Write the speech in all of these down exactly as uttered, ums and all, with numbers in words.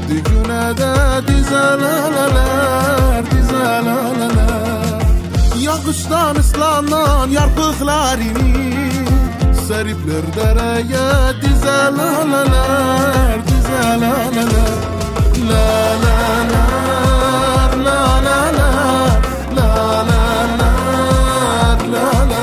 Digünede dizeleler, dizeleler Yağıştan ıslanan yarpıklarını seripler dereye dizeleler, dizeleler La la la la la la la la la la la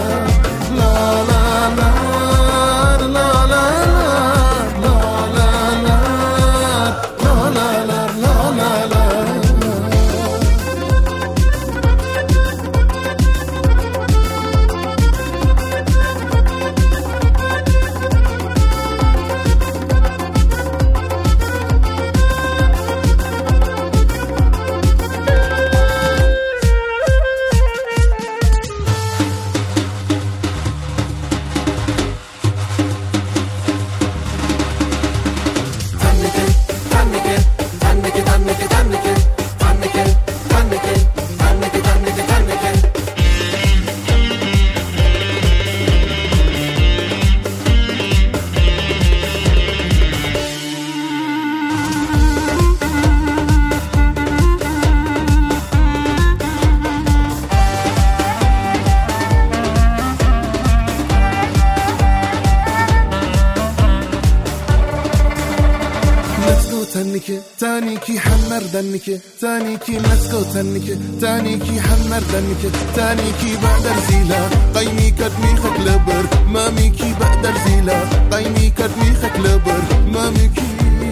تنكي تانيكي حمر دنكي تانيكي نسكو تنكي تانيكي حمر دنكي تانيكي بعد زيلا قيمي كدمي خكلبر ماميكي بعد زيلا قيمي كدمي خكلبر ماميكي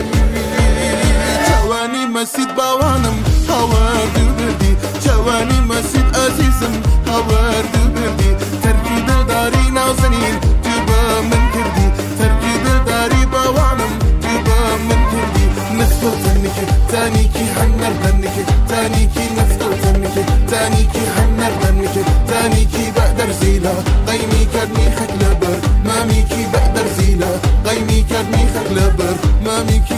جواني مسيد باوانم هوار دو بردي جواني مسيد عزيزم هوار دو بردي تركي دلداري نازنين جبا من كردي تركي دلداري باوانم جبا من كردي نسكو تنكي تانيكي حنر دنكي تانيكي نسكو تنكي تانيكي حنر دنكي تانيكي بقدر زيلا قيمي كدني خكلبر ماميكي بقدر زيلا قيمي كدني خكلبر ماميكي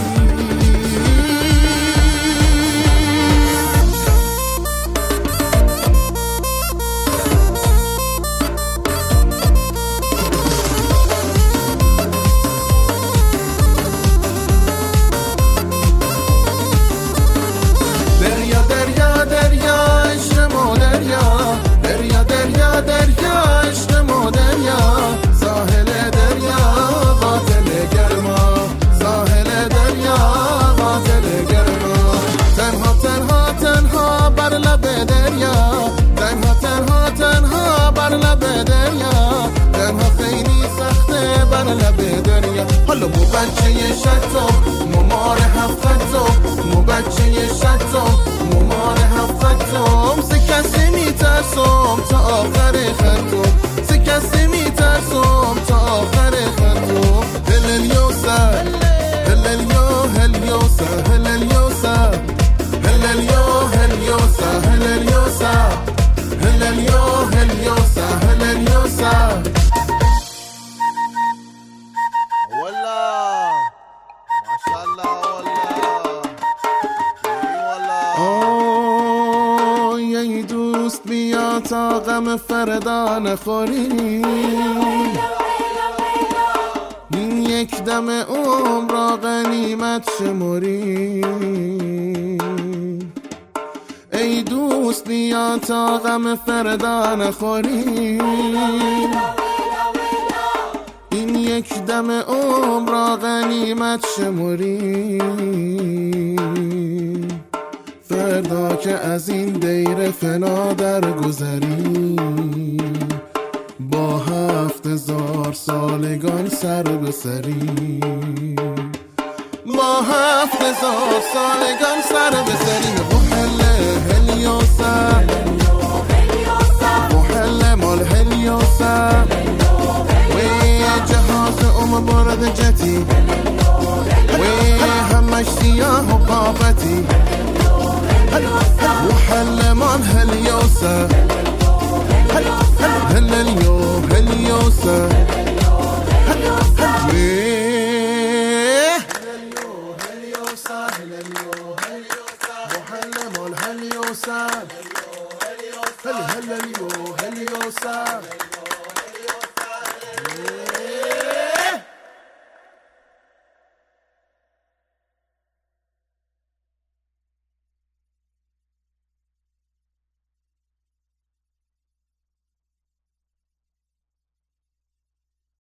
حالا مو بچه شتا مو مار هفتم مو بچه شتا مو مار هفتم سه کسی میترسم تا آخر خطم سه کسی میترسم تا آخر خطم هلیلیوسا هلیلیو هلیوسا هلیلیوسا هلیلیو هلیوسا هلیلیوسا هلیلیو هلیوسا هلیلیوسا تا غم فردا نخوری این یک دم عمر را غنیمت شمری ای دوست بیا تا غم فردا نخوری این یک دم عمر را غنیمت شمری فردا که از این دیر فنا در گذری با هفت هزار سالگان سر به سری با هفت هزار سالگان سر به سری بحل هلیوسا بحل مال هلیوسا وی جهاز ام برد جتی وی همش سیاه و قابتی وحل من هليوسا هلليو هليوسا هلليو هليوسا هلليو هليوسا وحل من هليوسا هلليو هليوسا